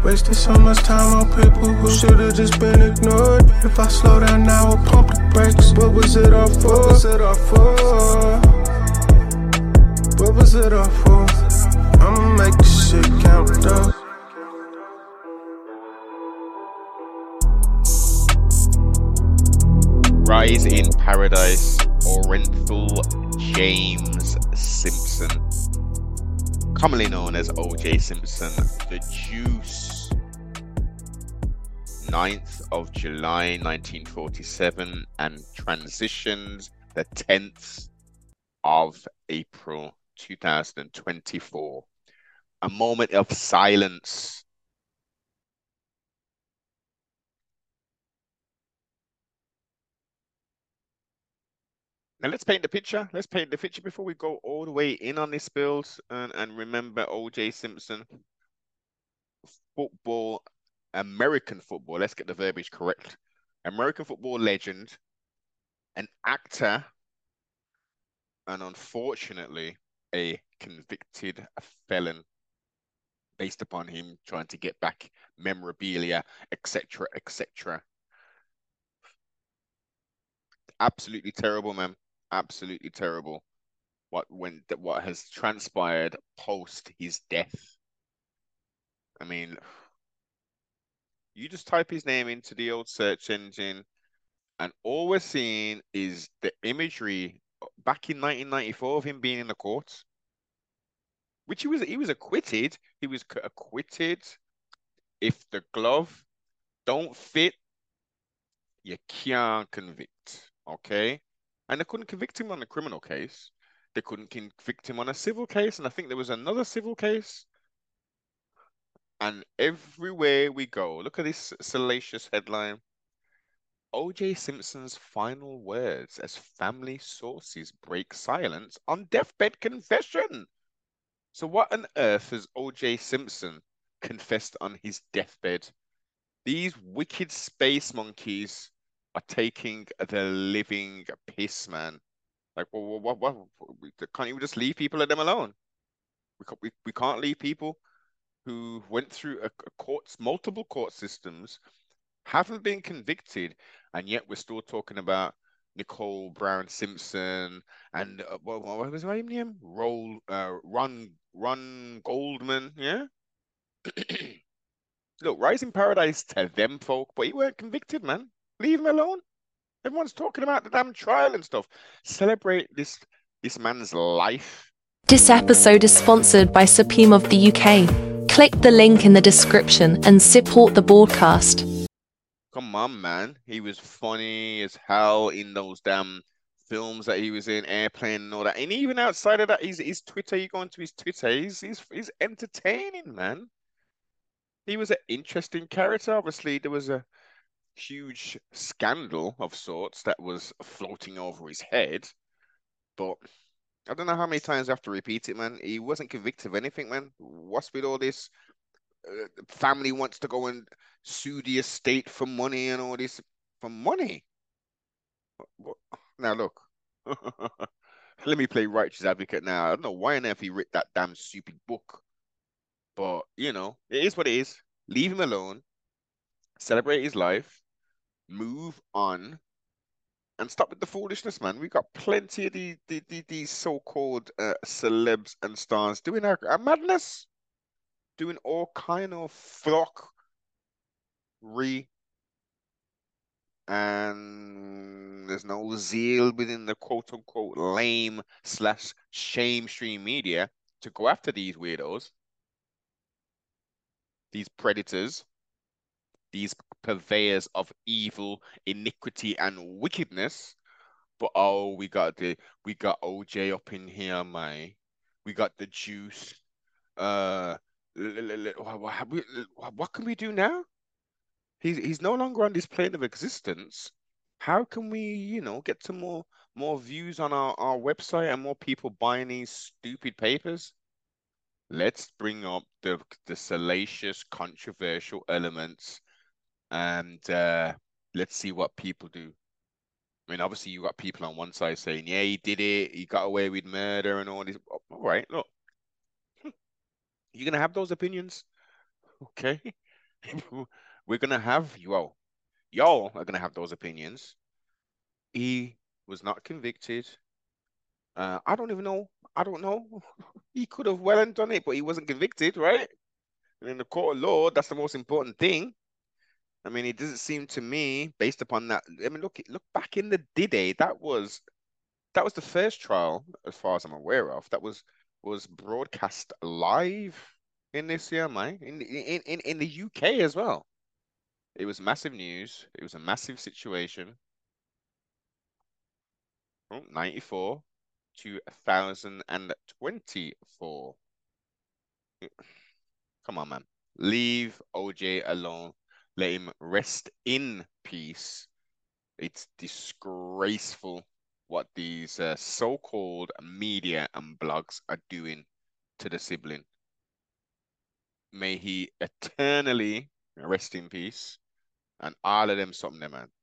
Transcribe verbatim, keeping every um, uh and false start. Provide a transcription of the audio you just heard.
Wasted so much time on people who should've just been ignored. If I slow down now, I'll pump the brakes. What was it all for? What was it all for? What was it all for? I'ma make this shit count, though. Rise in Paradise, Orenthal James Simpson, commonly known as O J Simpson, the Juice. ninth of July nineteen forty-seven and transitioned the tenth of April two thousand twenty-four. A moment of silence. Now let's paint the picture. Let's paint the picture before we go all the way in on this build and, and remember O J Simpson. Football, American football, let's get the verbiage correct. American football legend, an actor, and unfortunately, a convicted felon based upon him trying to get back memorabilia, et cetera, et cetera. Absolutely terrible, man. Absolutely terrible. What when what has transpired post his death. I mean, you just type his name into the old search engine, and all we're seeing is the imagery back in nineteen ninety-four of him being in the courts, which he was he was acquitted. He was acquitted. If the glove don't fit, you can't convict. Okay, and they couldn't convict him on a criminal case. They couldn't convict him on a civil case, and I think there was another civil case. And everywhere we go, look at this salacious headline. O J Simpson's final words as family sources break silence on deathbed confession. So what on earth has O J Simpson confessed on his deathbed? These wicked space monkeys are taking the living piss, man. Like, what, what, what, what? Can't you just leave people, let them alone? We can't, we, we can't leave people who went through a, a courts, multiple court systems, haven't been convicted, and yet we're still talking about Nicole Brown Simpson and uh, what, what was her name? Roll, uh, Ron, Ron Goldman, yeah. Look, Rise in Paradise to them folk, but he weren't convicted, man. Leave him alone. Everyone's talking about the damn trial and stuff. Celebrate this this man's life. This episode is sponsored by Supreme of the U K. Click the link in the description and support the broadcast. Come on, man. He was funny as hell in those damn films that he was in, Airplane and all that. And even outside of that, his, his Twitter, you go into his Twitter, he's, he's, he's entertaining, man. He was an interesting character. Obviously, there was a huge scandal of sorts that was floating over his head. But I don't know how many times I have to repeat it, man. He wasn't convicted of anything, man. What's with all this? Uh, family wants to go and sue the estate for money and all this. For money? What? Now, look. Let me play righteous advocate now. I don't know why on earth he wrote that damn stupid book. But, you know, it is what it is. Leave him alone. Celebrate his life. Move on. And stop with the foolishness, man. We got plenty of these, these, these so-called uh, celebs and stars doing our, our madness. Doing all kind of flockery. And there's no zeal within the quote-unquote lame slash shame stream media to go after these weirdos. These predators. These purveyors of evil, iniquity, and wickedness. But oh, we got the we got O J up in here, man. We got the juice. Uh, what can we do now? He's he's no longer on this plane of existence. How can we, you know, get some more more views on our, our website and more people buying these stupid papers? Let's bring up the the salacious, controversial elements. And uh, let's see what people do. I mean, obviously, you got people on one side saying, yeah, he did it. He got away with murder and all this. All right, look. You're going to have those opinions. Okay. We're gonna have yo, y'all are gonna have those opinions. He was not convicted. Uh, I don't even know. I don't know. He could have well and done it, but he wasn't convicted, right? And in the court of law, that's the most important thing. I mean, it doesn't seem to me, based upon that. I mean, look, look back in the D-Day. That was that was the first trial, as far as I'm aware of, that was was broadcast live in this year, man, in in in in the U K as well. It was massive news. It was a massive situation. Oh, ninety-four to one thousand twenty-four. Come on, man. Leave O J alone. Let him rest in peace. It's disgraceful what these uh, so-called media and blogs are doing to the sibling. May he eternally rest in peace. And all of them something, man.